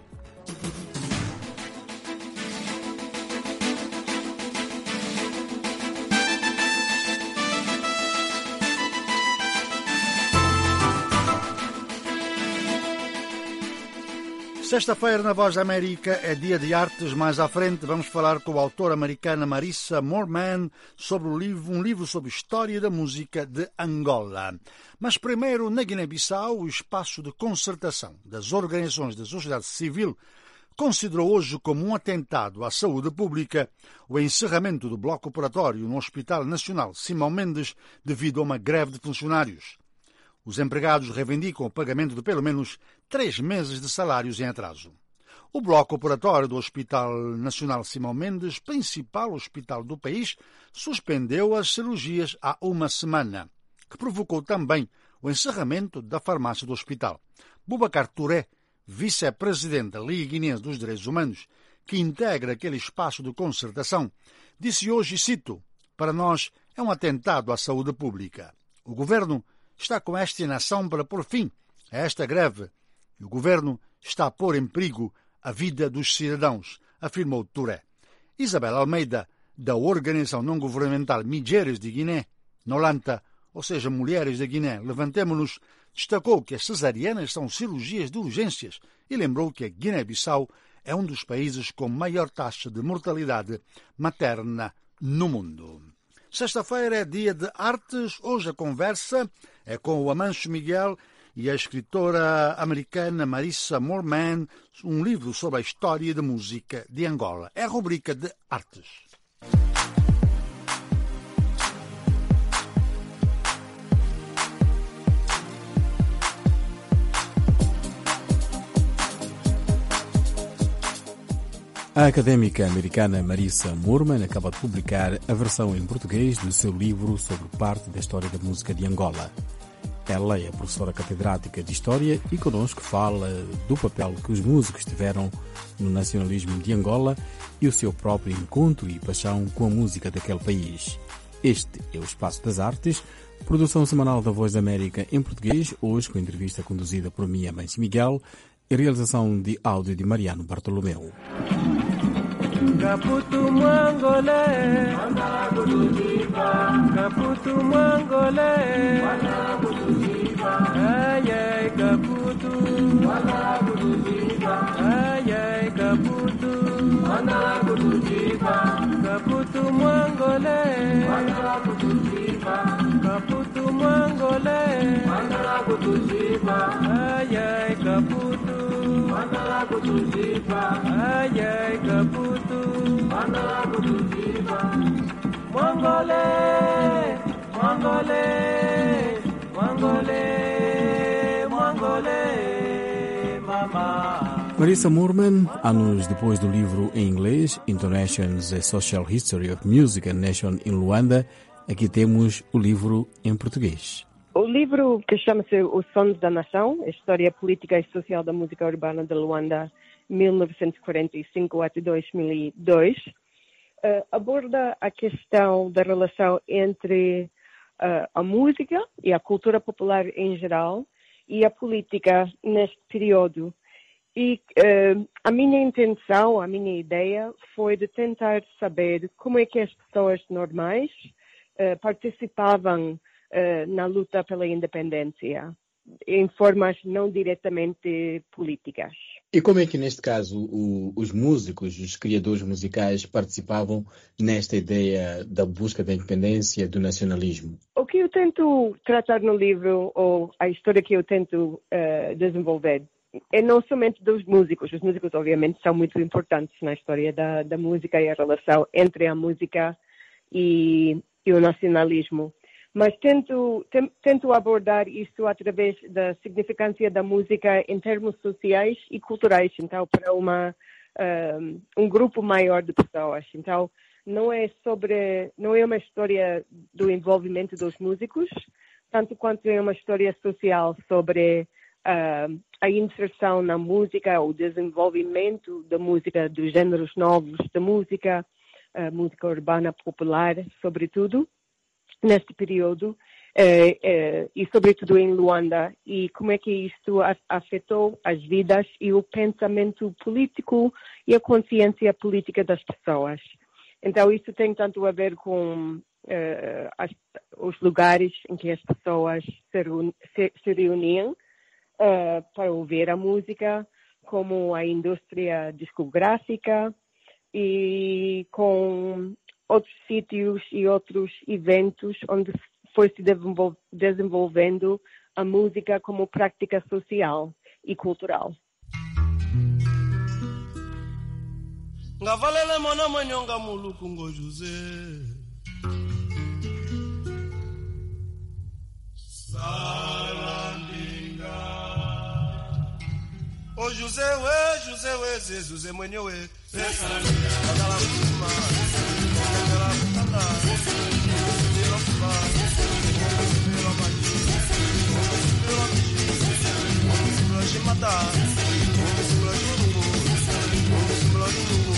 Sexta-feira, na Voz da América, é dia de artes. Mais à frente, vamos falar com a autora americana Marissa Moorman sobre um livro sobre história da música de Angola. Mas primeiro, na Guiné-Bissau, o espaço de concertação das organizações da sociedade civil considerou hoje como um atentado à saúde pública o encerramento do bloco operatório no Hospital Nacional Simão Mendes devido a uma greve de funcionários. Os empregados reivindicam o pagamento de pelo menos 3 meses de salários em atraso. O bloco operatório do Hospital Nacional Simão Mendes, principal hospital do país, suspendeu as cirurgias há uma semana, que provocou também o encerramento da farmácia do hospital. Boubacar Touré, vice-presidente da Liga Guinense dos Direitos Humanos, que integra aquele espaço de concertação, disse hoje, cito, "Para nós é um atentado à saúde pública. O governo está com esta inação para pôr fim a esta greve e o governo está a pôr em perigo a vida dos cidadãos", afirmou Touré. Isabel Almeida, da organização não-governamental Mulheres de Guiné, Nolanta, ou seja, Mulheres da Guiné, Levantemo-nos, destacou que as cesarianas são cirurgias de urgências e lembrou que a Guiné-Bissau é um dos países com maior taxa de mortalidade materna no mundo. Sexta-feira é dia de artes. Hoje a conversa é com o Amancio Miguel e a escritora americana Marissa Moorman, um livro sobre a história da música de Angola. É a rubrica de artes. A académica americana Marissa Moorman acaba de publicar a versão em português do seu livro sobre parte da história da música de Angola. Ela é professora catedrática de História e connosco fala do papel que os músicos tiveram no nacionalismo de Angola e o seu próprio encontro e paixão com a música daquele país. Este é o Espaço das Artes, produção semanal da Voz da América em português, hoje com entrevista conduzida por mim, Amancio Miguel, e realização de áudio de Mariano Bartolomeu. Caputu Mangolé, Caputu Mangolé, ai ai Caputu, ai ai Caputu, Caputu Mangolé, Caputu Mangolé, ai ai Caputu, ai ai Caputu, Mangolé, Mangolé, Mangolé, Mangolé, mama. Marissa Moorman, anos depois do livro em inglês Intonations: A Social History of Music and Nation in Luanda, aqui temos o livro em português. O livro, que chama-se Os Sons da Nação, a História Política e Social da Música Urbana de Luanda, 1945 até 2002, aborda a questão da relação entre a música e a cultura popular em geral e a política neste período. E a minha intenção, a minha ideia foi de tentar saber como é que as pessoas normais participavam na luta pela independência, em formas não diretamente políticas. E como é que, neste caso, os músicos, os criadores musicais participavam nesta ideia da busca da independência, do nacionalismo? O que eu tento tratar no livro, ou a história que eu tento desenvolver, é não somente dos músicos. Os músicos, obviamente, são muito importantes na história da música e a relação entre a música e o nacionalismo. Mas tento abordar isso através da significância da música em termos sociais e culturais, então, para um grupo maior de pessoas. Então, não é uma história do envolvimento dos músicos, tanto quanto é uma história social sobre a inserção na música, o desenvolvimento da música, dos géneros novos da música urbana popular, sobretudo, neste período, e sobretudo em Luanda, e como é que isto afetou as vidas e o pensamento político e a consciência política das pessoas. Então, isso tem tanto a ver com os lugares em que as pessoas se reuniam para ouvir a música, como a indústria discográfica e com outros sítios e outros eventos onde foi se desenvolvendo a música como prática social e cultural. Ngavalele mona manyonga muluku ngo José Salandinga O José we José mwenyewe Salandinga Kala kuma Kala kutanda Silo kuba Silo mani Silo miji Silo shimata Silo shungu Silo shungu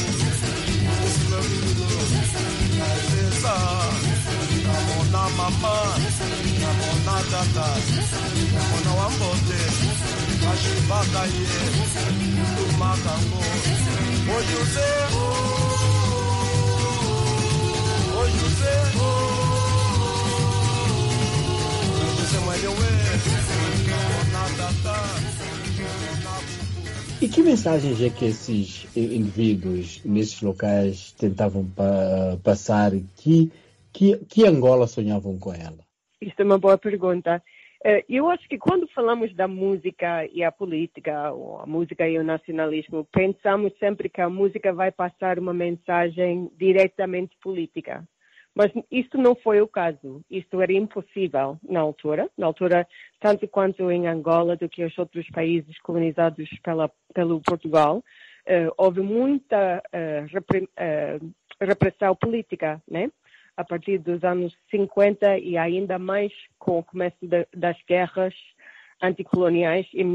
Namona mama, namona tata, namona wambote, ashibaka ye, tumakango. O José, o José, o José mwenyewe, namona tata, E que mensagens é que esses indivíduos nesses locais tentavam passar? Que Angola sonhavam com ela? Isso é uma boa pergunta. Eu acho que quando falamos da música e a política, ou a música e o nacionalismo, pensamos sempre que a música vai passar uma mensagem diretamente política. Mas isso não foi o caso. Isso era impossível na altura. Na altura, tanto quanto em Angola do que os outros países colonizados pelo Portugal, houve muita repressão política, né? A partir dos anos 50 e ainda mais com o começo das guerras anticoloniais em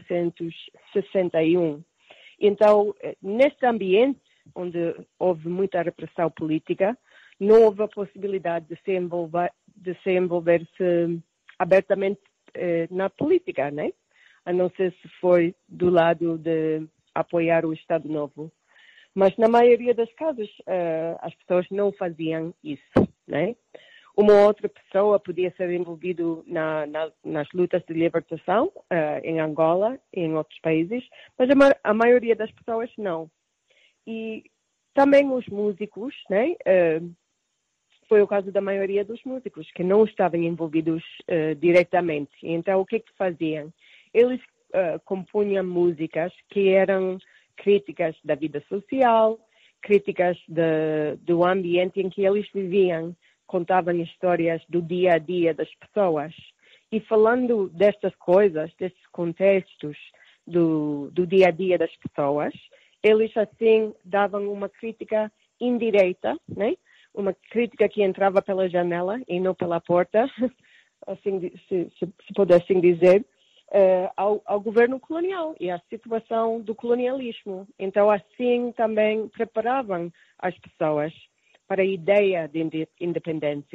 1961. Então, neste ambiente onde houve muita repressão política, não houve a possibilidade de se envolver-se abertamente na política, né? A não ser se foi do lado de apoiar o Estado Novo. Mas na maioria dos casos, as pessoas não faziam isso, né? Uma outra pessoa podia ser envolvida nas lutas de libertação em Angola e em outros países, mas a maioria das pessoas não. E também os músicos, né? Foi o caso da maioria dos músicos, que não estavam envolvidos diretamente. Então, o que faziam? Eles compunham músicas que eram críticas da vida social, críticas do ambiente em que eles viviam, contavam histórias do dia a dia das pessoas. E falando destas coisas, destes contextos do dia a dia das pessoas, eles assim davam uma crítica indireta, né? Uma crítica que entrava pela janela e não pela porta, assim, se puder assim dizer, ao governo colonial e à situação do colonialismo. Então, assim também preparavam as pessoas para a ideia de independência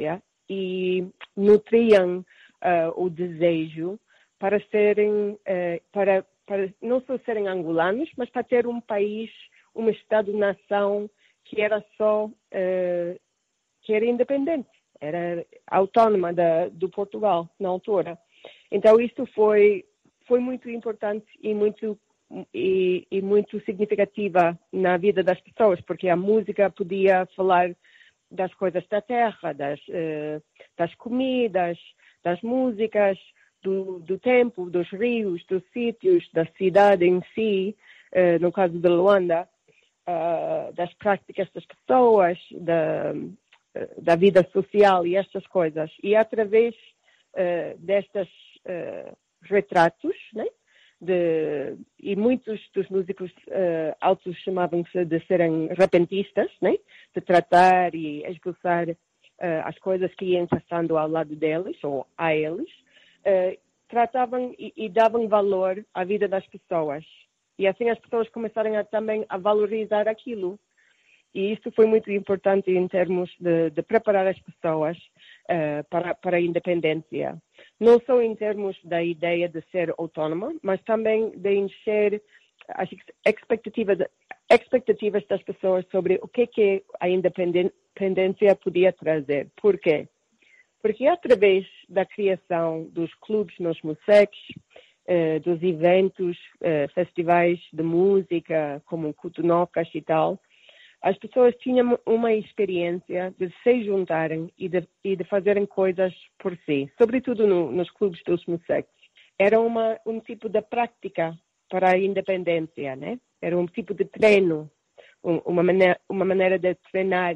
e nutriam o desejo para serem, para não só serem angolanos, mas para ter um país, um Estado-nação que era que era independente, era autónoma do Portugal na altura. Então isto foi muito importante e muito significativa na vida das pessoas, porque a música podia falar das coisas da terra, das comidas, das músicas, do tempo, dos rios, dos sítios, da cidade em si, no caso de Luanda, das práticas das pessoas, da vida social e estas coisas. E através destes retratos, né? E muitos dos músicos auto-chamavam-se de serem repentistas, né? De tratar e esboçar as coisas que iam passando ao lado deles ou a eles, tratavam e davam valor à vida das pessoas. E assim as pessoas começaram também a valorizar aquilo. E isso foi muito importante em termos de preparar as pessoas para a independência. Não só em termos da ideia de ser autónoma, mas também de encher as expectativas das pessoas sobre o que a independência podia trazer. Por quê? Porque através da criação dos clubes nos museques, dos eventos, festivais de música, como Kutunocas e tal, as pessoas tinham uma experiência de se juntarem e de fazerem coisas por si, sobretudo nos clubes dos museques. Era um tipo de prática para a independência, né? Era um tipo de treino, uma maneira de treinar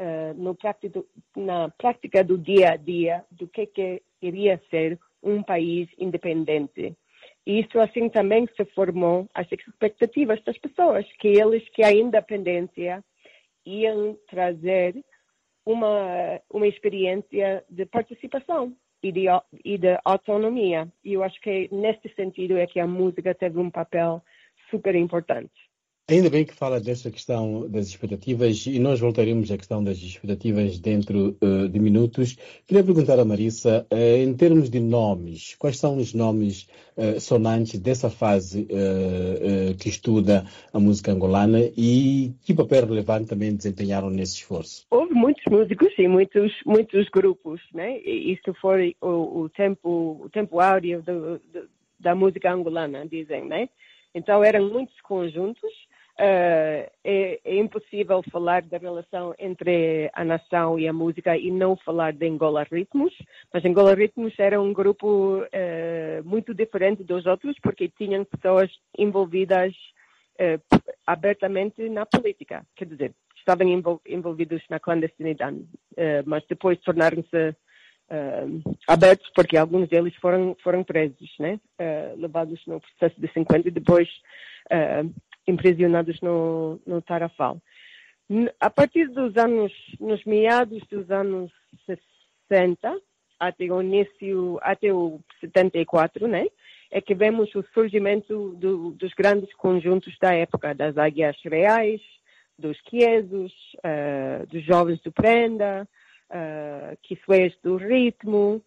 na prática do dia a dia do que iria ser um país independente. E isso assim também se formou as expectativas das pessoas, que a independência iam trazer uma experiência de participação e de autonomia. E eu acho que neste sentido é que a música teve um papel super importante. Ainda bem que fala desta questão das expectativas e nós voltaremos à questão das expectativas dentro de minutos. Queria perguntar a Marissa, em termos de nomes, quais são os nomes sonantes dessa fase que estuda a música angolana e que papel relevante também desempenharam nesse esforço? Houve muitos músicos e muitos grupos, né? E isso foi o tempo áureo da música angolana, dizem, né? Então eram muitos conjuntos. É impossível falar da relação entre a nação e a música e não falar de Angola Ritmos, mas Angola Ritmos era um grupo muito diferente dos outros porque tinham pessoas envolvidas abertamente na política, quer dizer, estavam envolvidos na clandestinidade, mas depois tornaram-se abertos porque alguns deles foram presos, né? Levados no processo de 50 e depois imprisionados no Tarrafal. A partir nos meados dos anos 60, até o 74, né? É que vemos o surgimento dos grandes conjuntos da época, das Águias Reais, dos Quiesos, dos Jovens do Prenda, Quissuês do Ritmo,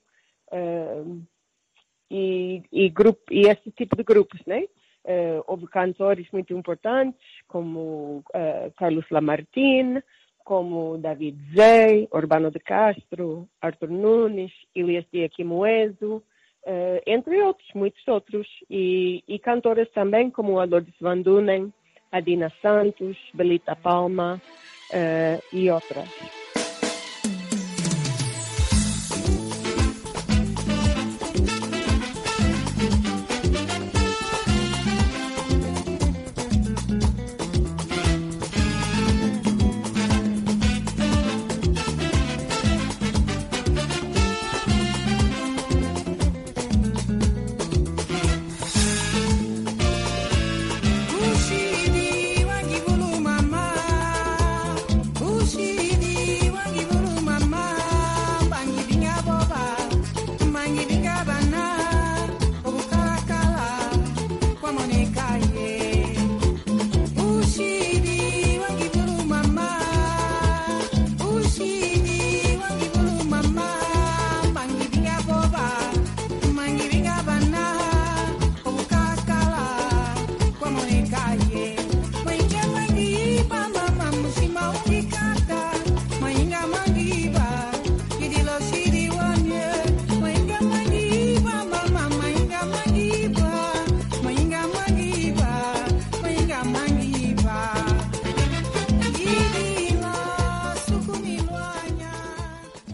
e esse tipo de grupos, né? Houve cantores muito importantes, como Carlos Lamartine, como David Zey, Urbano de Castro, Arthur Nunes, Elias de Aquimoeso, entre outros, muitos outros. E cantores também, como a Lourdes Van Dunen, a Dina Santos, Belita Palma e outras. Ushidi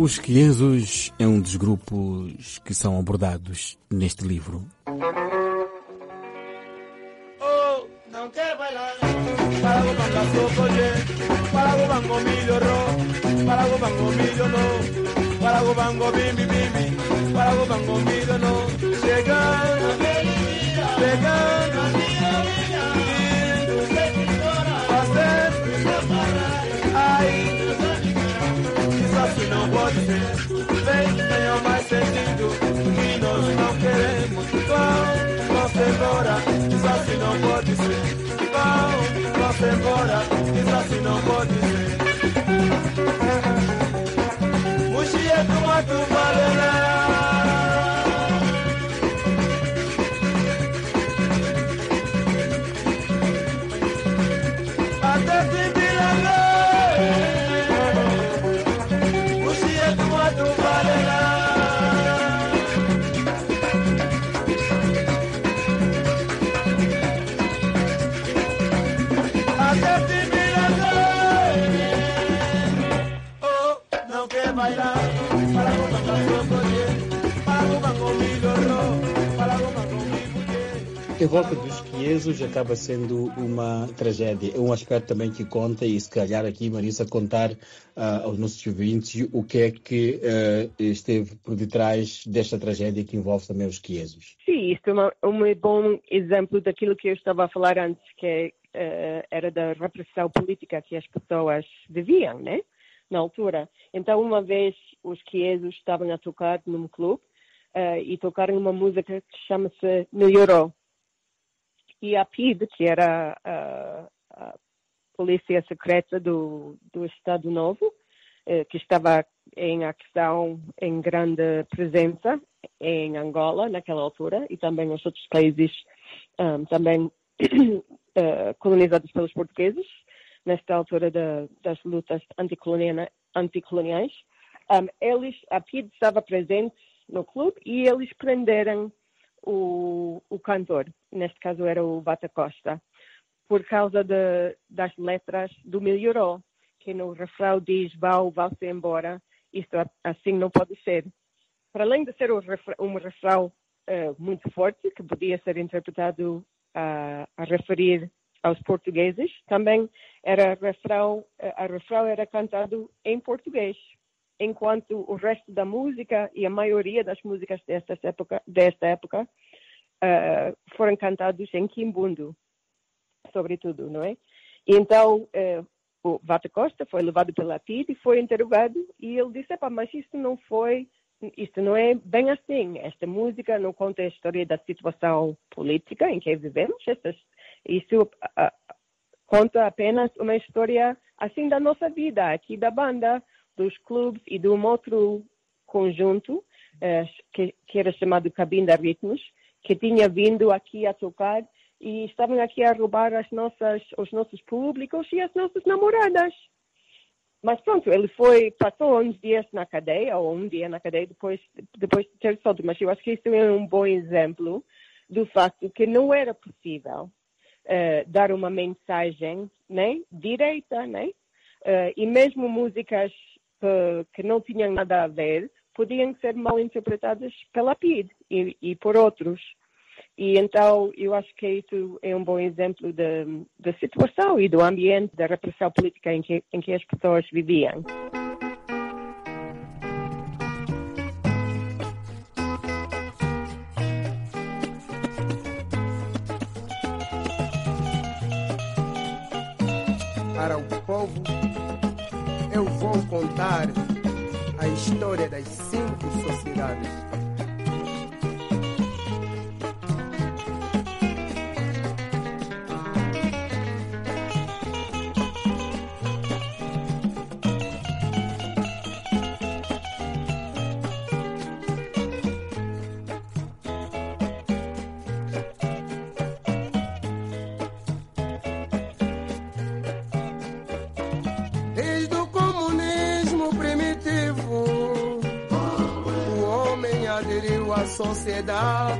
Os Quiesos é um dos grupos que são abordados neste livro. Oh, não quer bailar. Para o banco socoje, para o banco milho ro, para o banco milho no, para o banco bimbi bimbi, para o banco milho no. Chegando, chegando, ai, isso assim não pode ser. Vem, tenha mais sentido, que nós não queremos. Vamos embora, isso assim não pode ser. Vamos embora, isso assim não pode ser. Muxia do mato valena. A revolta dos Quiesos acaba sendo uma tragédia. É um aspecto também que conta, e se calhar aqui, Marisa, contar aos nossos ouvintes o que é que esteve por detrás desta tragédia que envolve também os Quiesos. Sim, isto é um bom exemplo daquilo que eu estava a falar antes, que era da repressão política que as pessoas viviam, né? Na altura. Então, uma vez, os Quiesos estavam a tocar num clube e tocaram uma música que chama-se Melhorou. E a PID, que era a polícia secreta do Estado Novo, que estava em ação, em grande presença em Angola naquela altura, e também nos outros países também colonizados pelos portugueses, nesta altura das lutas anticoloniais. A PID estava presente no clube e eles prenderam o cantor, neste caso era o Bata Costa, por causa das letras do Melhorou, que no refrão diz vá-se embora, isto assim não pode ser. Para além de ser um refrão muito forte, que podia ser interpretado a referir aos portugueses, também a refrão era cantado em português, enquanto o resto da música e a maioria das músicas desta época foram cantados em quimbundo, sobretudo, não é? E então o Bata Costa foi levado pela PID e foi interrogado, e ele disse, mas isto não é bem assim, esta música não conta a história da situação política em que vivemos, isso conta apenas uma história assim da nossa vida, aqui da banda, dos clubes e de um outro conjunto que era chamado Cabinda Ritmos, que tinha vindo aqui a tocar e estavam aqui a roubar os nossos públicos e as nossas namoradas. Mas pronto, ele passou uns dias na cadeia, ou um dia na cadeia, depois de ter solto. Mas eu acho que isso é um bom exemplo do facto que não era possível dar uma mensagem, né, direita, né? E mesmo músicas que não tinham nada a ver, podiam ser mal interpretadas pela PID e por outros. E então eu acho que isso é um bom exemplo da situação e do ambiente da repressão política em que as pessoas viviam. Para o povo, eu vou contar a história das 5 sociedades. Sociedade,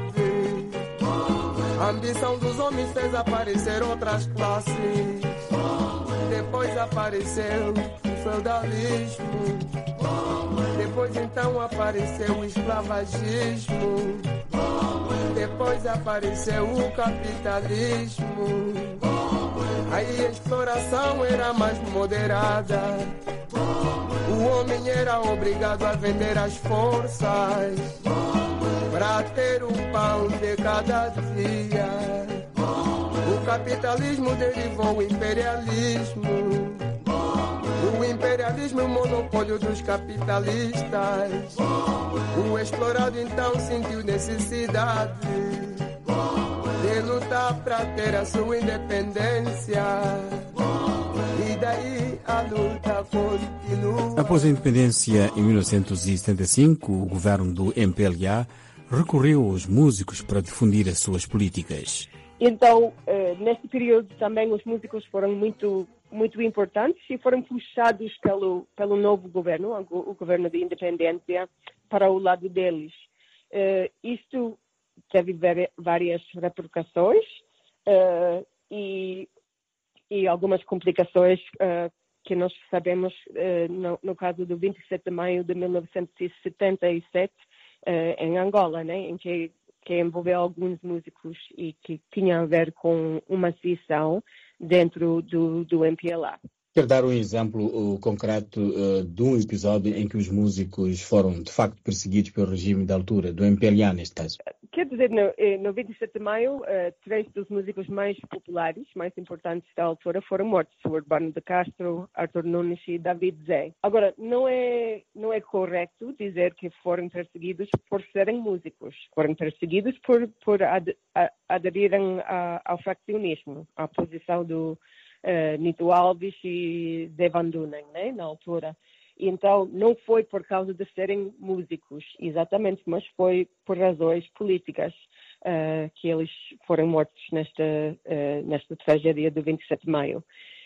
a ambição dos homens fez aparecer outras classes. Depois apareceu o feudalismo. Depois então apareceu o escravagismo. Depois apareceu o capitalismo. Aí a exploração era mais moderada. O homem era obrigado a vender as forças para ter o pão de cada dia. O capitalismo derivou o imperialismo. O imperialismo é o monopólio dos capitalistas. O explorado então sentiu necessidade de lutar para ter a sua independência. E daí a luta continua. Após a independência em 1975, o governo do MPLA recorreu aos músicos para difundir as suas políticas. Então, neste período também os músicos foram muito importantes e foram puxados pelo novo governo, o governo de independência, para o lado deles. Isto teve várias repercussões e algumas complicações que nós sabemos no caso do 27 de maio de 1977 em Angola, né, em que envolveu alguns músicos e que tinha a ver com uma cisão dentro do MPLA. Quer dar um exemplo concreto de um episódio em que os músicos foram, de facto, perseguidos pelo regime da altura, do MPLA, neste caso? Quer dizer, no 27 de maio, 3 dos músicos mais populares, mais importantes da altura, foram mortos. O Urbano de Castro, Arthur Nunes e David Zé. Agora, não é correto dizer que foram perseguidos por serem músicos. Foram perseguidos por aderirem ao faccionismo, à posição do Nito Alves e Devan Dunen, né, na altura. E então, não foi por causa de serem músicos, exatamente, mas foi por razões políticas que eles foram mortos nesta tragédia do 27 de maio.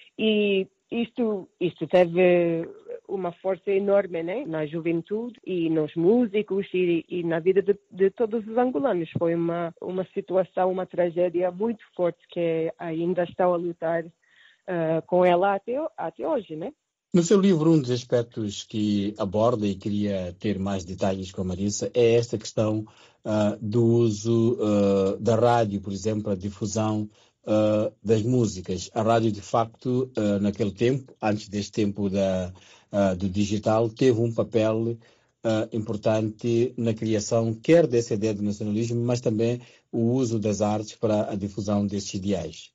E isto teve uma força enorme, né, na juventude e nos músicos e na vida de todos os angolanos. Foi uma situação, uma tragédia muito forte que ainda estão a lutar com ela até hoje, né? No seu livro, um dos aspectos que aborda e queria ter mais detalhes com a Marissa é esta questão do uso da rádio, por exemplo, a difusão das músicas. A rádio, de facto, naquele tempo, antes deste tempo do digital, teve um papel importante na criação, quer dessa ideia do nacionalismo, mas também o uso das artes para a difusão desses ideais.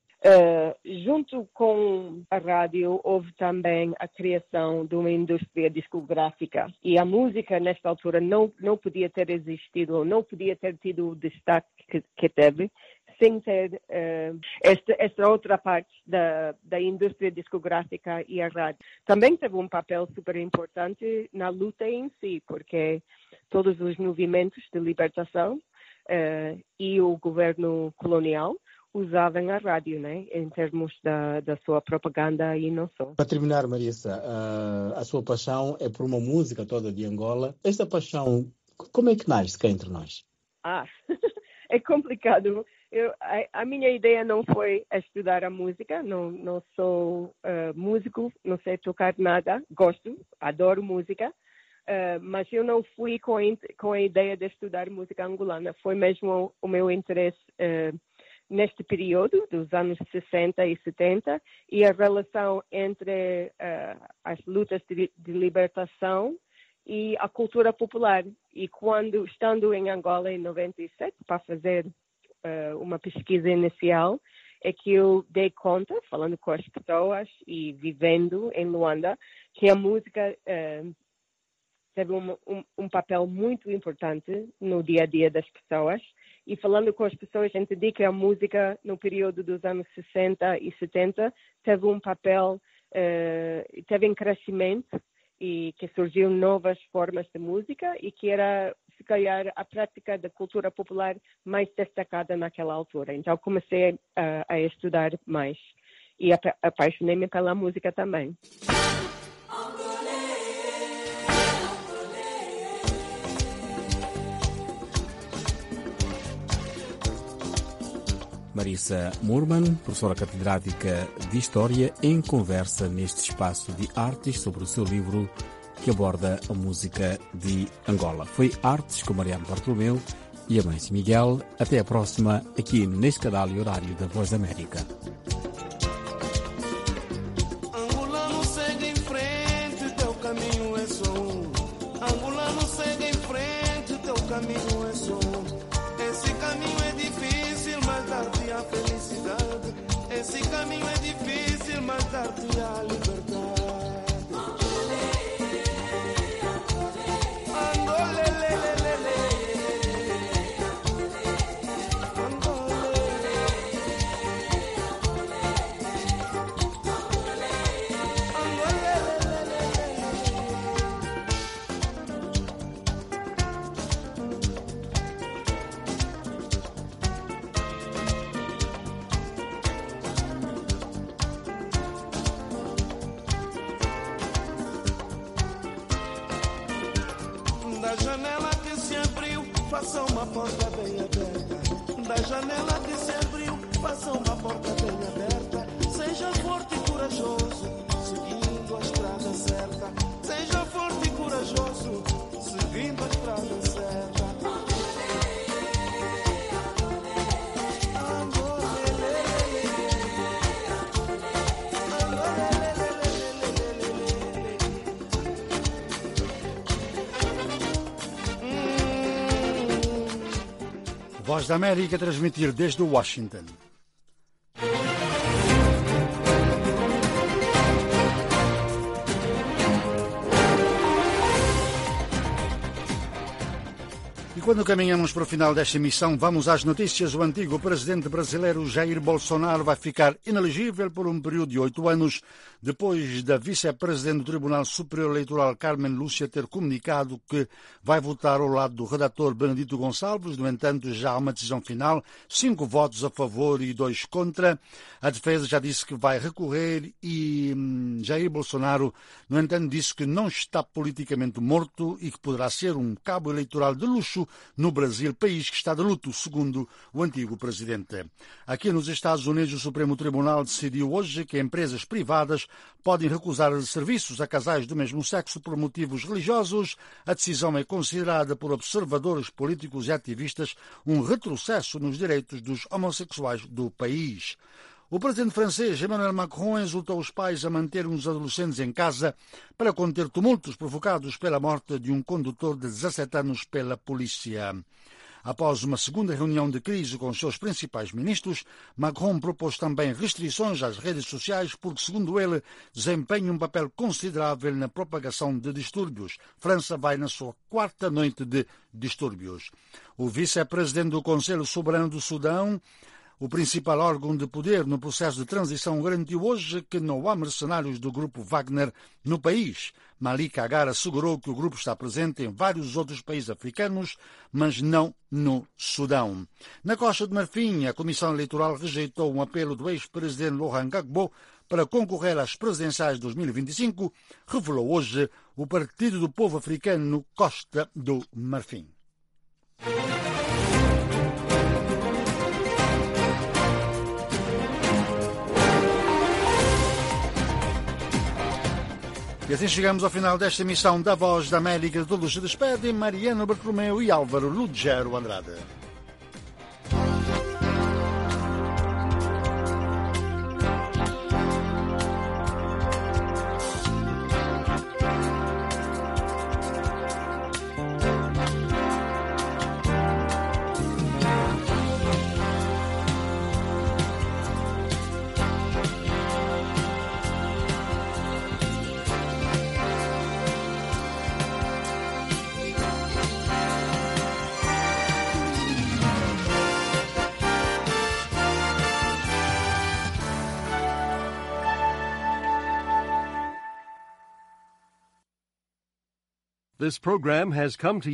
Junto com a rádio, houve também a criação de uma indústria discográfica. E a música, nesta altura, não podia ter existido, ou não podia ter tido o destaque que teve, sem ter esta outra parte da indústria discográfica e a rádio. Também teve um papel super importante na luta em si, porque todos os movimentos de libertação e o governo colonial usavam a rádio, né, em termos da sua propaganda e não só. Para terminar, Marissa, a sua paixão é por uma música toda de Angola. Esta paixão, como é que nasce cá entre nós? É complicado. A minha ideia não foi estudar a música, não sou músico, não sei tocar nada, gosto, adoro música, mas eu não fui com a ideia de estudar música angolana. Foi mesmo o meu interesse neste período dos anos 60 e 70 e a relação entre as lutas de libertação e a cultura popular. E estando em Angola em 97 para fazer uma pesquisa inicial, é que eu dei conta, falando com as pessoas e vivendo em Luanda, que a música teve um papel muito importante no dia a dia das pessoas. E falando com as pessoas, entendi que a música, no período dos anos 60 e 70, teve um papel, teve um crescimento e que surgiram novas formas de música e que era, se calhar, a prática da cultura popular mais destacada naquela altura. Então, comecei a estudar mais e apaixonei-me pela música também. Marissa Murman, professora catedrática de História, em conversa neste espaço de artes sobre o seu livro que aborda a música de Angola. Foi Artes com Mariano Bartolomeu e Amâncio Miguel. Até a próxima, aqui neste canal e horário da Voz da América. Angolano, segue em frente, teu caminho é só um. Angolano, segue em frente, teu caminho é só um. Esse caminho é difícil, mas dar-te a felicidade. Esse caminho é difícil, mas dar-te a liberdade. Da janela que se abriu, faça uma porta bem aberta. Da janela que se abriu, faça uma porta bem aberta. Seja forte e corajoso, seguindo a estrada certa. Seja forte e corajoso, seguindo a estrada certa. Voz da América, transmitir desde Washington. E quando caminhamos para o final desta emissão, vamos às notícias. O antigo presidente brasileiro Jair Bolsonaro vai ficar inelegível por um período de 8 anos, depois da vice-presidente do Tribunal Superior Eleitoral, Carmen Lúcia, ter comunicado que vai votar ao lado do redator Benedito Gonçalves. No entanto, já há uma decisão final, 5 votos a favor e 2 contra. A defesa já disse que vai recorrer e Jair Bolsonaro, no entanto, disse que não está politicamente morto e que poderá ser um cabo eleitoral de luxo no Brasil, país que está de luto, segundo o antigo presidente. Aqui nos Estados Unidos, o Supremo Tribunal decidiu hoje que empresas privadas podem recusar serviços a casais do mesmo sexo por motivos religiosos. A decisão é considerada por observadores políticos e ativistas um retrocesso nos direitos dos homossexuais do país. O presidente francês Emmanuel Macron exortou os pais a manterem os adolescentes em casa para conter tumultos provocados pela morte de um condutor de 17 anos pela polícia. Após uma segunda reunião de crise com os seus principais ministros, Macron propôs também restrições às redes sociais porque, segundo ele, desempenham um papel considerável na propagação de distúrbios. França vai na sua 4ª noite de distúrbios. O vice-presidente do Conselho Soberano do Sudão, o principal órgão de poder no processo de transição, garantiu hoje que não há mercenários do grupo Wagner no país. Malik Agar assegurou que o grupo está presente em vários outros países africanos, mas não no Sudão. Na Costa de Marfim, a Comissão Eleitoral rejeitou um apelo do ex-presidente Laurent Gbagbo para concorrer às presidenciais de 2025, revelou hoje o Partido do Povo Africano Costa do Marfim. E assim chegamos ao final desta emissão da Voz da América. De todos se despedem Mariano Bartolomeu e Álvaro Lugero Andrade. This program has come to you